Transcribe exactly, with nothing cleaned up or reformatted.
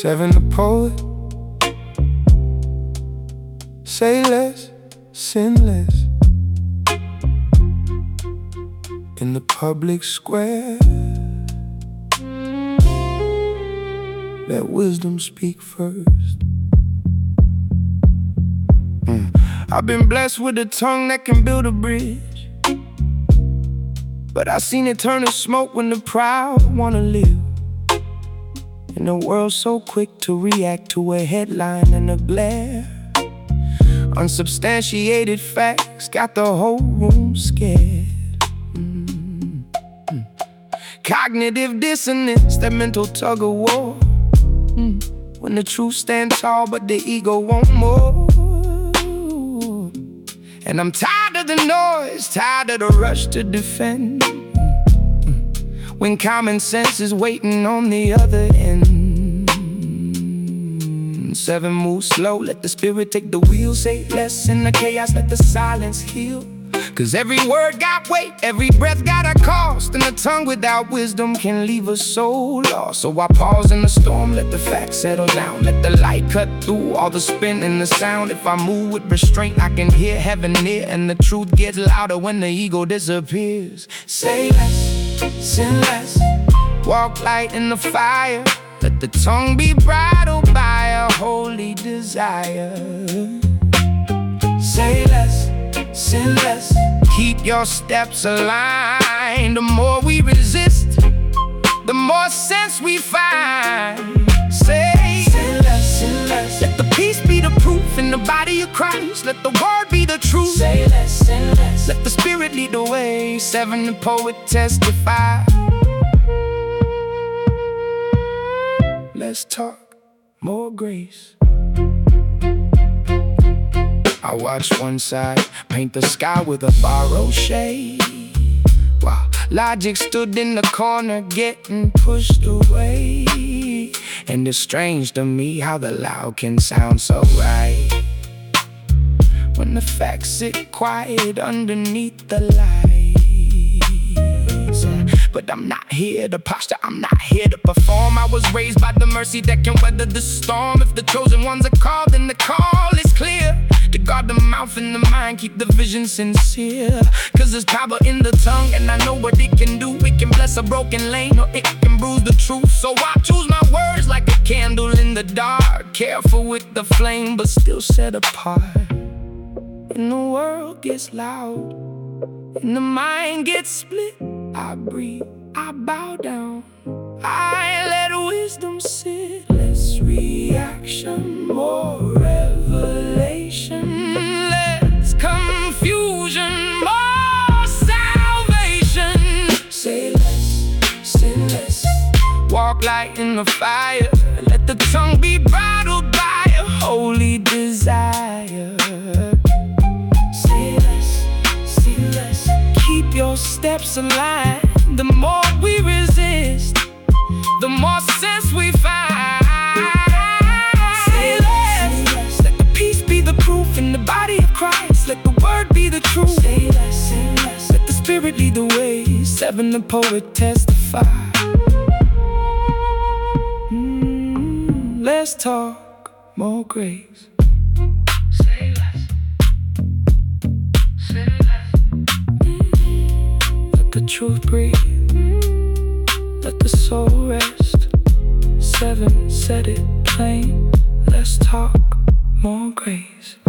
Seven the poet, say less, sin less. In the public square, let wisdom speak first. mm. I've been blessed with a tongue that can build a bridge, but I seen it turn to smoke when the proud wanna live. In a world so quick to react to a headline and a glare, unsubstantiated facts got the whole room scared. mm. Mm. Cognitive dissonance, that mental tug of war. mm. When the truth stands tall but the ego want more. And I'm tired of the noise, tired of the rush to defend, when common sense is waiting on the other end. Seven, move slow, let the spirit take the wheel. Say less in the chaos, let the silence heal. Cause every word got weight, every breath got a cost, and a tongue without wisdom can leave us so lost. So I pause in the storm, let the facts settle down, let the light cut through all the spin and the sound. If I move with restraint, I can hear heaven near, and the truth gets louder when the ego disappears. Say less, sin less, walk light in the fire. Let the tongue be bridled by a holy desire. Say less, sin less, keep your steps aligned. The more we resist, the more sense we find. Say sin less, sin less, let the peace be the proof in the body of Christ. Let the word be the truth. Say less, sin less, let the spirit lead the way. Seven, the poet testify. Let's talk more grace. I watched one side paint the sky with a borrowed shade, while logic stood in the corner getting pushed away. And it's strange to me how the loud can sound so right, when the facts sit quiet underneath the lights. But I'm not here to posture, I'm not here to perform. I was raised by the mercy that can weather the storm. If the chosen ones are called, then the call is clear. To guard the mouth and the mind, keep the vision sincere. Cause there's power in the tongue, and I know what it can do. It can bless a broken lane, or it can bruise the truth. So I choose my words like a candle in the dark, careful with the flame, but still set apart. And the world gets loud, and the mind gets split, I breathe, I bow down, I let wisdom sit. Less reaction, more revelation. Less confusion, more salvation. Say less, sin less, walk light in the fire. Let the tongue be bridled by a holy desire. Say less, sin less, keep your steps aligned. The more we resist, the more sense we find. Say less, let the peace be the proof in the body of Christ. Let the word be the truth. Say less, say less, let the spirit lead the way. Seven, the poet testify. mm, Let's talk more grace. Say less, say less. Let the truth breathe, let the soul rest. Seven, said it plain. Let's talk more grace.